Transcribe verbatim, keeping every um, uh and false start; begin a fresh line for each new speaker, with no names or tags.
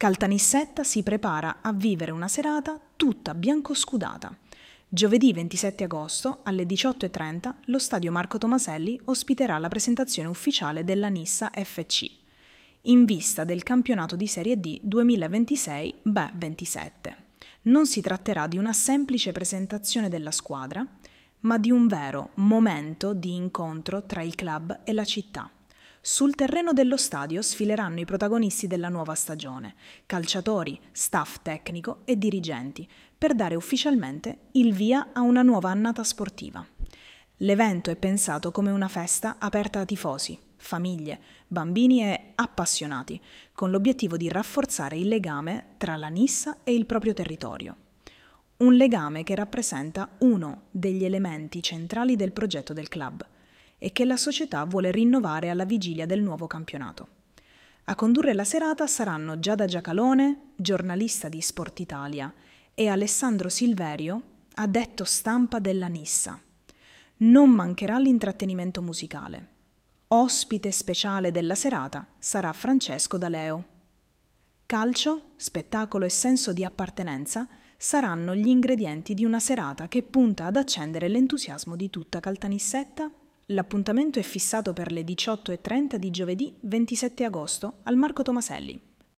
Caltanissetta si prepara a vivere una serata tutta biancoscudata. Giovedì ventisette agosto alle diciotto e trenta lo stadio Marco Tomaselli ospiterà la presentazione ufficiale della Nissa F C, in vista del campionato di Serie D duemilaventisei ventisette. Non si tratterà di una semplice presentazione della squadra, ma di un vero momento di incontro tra il club e la città. Sul terreno dello stadio sfileranno i protagonisti della nuova stagione, calciatori, staff tecnico e dirigenti, per dare ufficialmente il via a una nuova annata sportiva. L'evento è pensato come una festa aperta a tifosi, famiglie, bambini e appassionati, con l'obiettivo di rafforzare il legame tra la Nissa e il proprio territorio. Un legame che rappresenta uno degli elementi centrali del progetto del club e che la società vuole rinnovare alla vigilia del nuovo campionato. A condurre la serata saranno Giada Giacalone, giornalista di Sport Italia, e Alessandro Silverio, addetto stampa della Nissa. Non mancherà l'intrattenimento musicale. Ospite speciale della serata sarà Francesco D'Aleo. Calcio, spettacolo e senso di appartenenza saranno gli ingredienti di una serata che punta ad accendere l'entusiasmo di tutta Caltanissetta. L'appuntamento è fissato per le diciotto e trenta di giovedì ventisette agosto al Marco Tomaselli.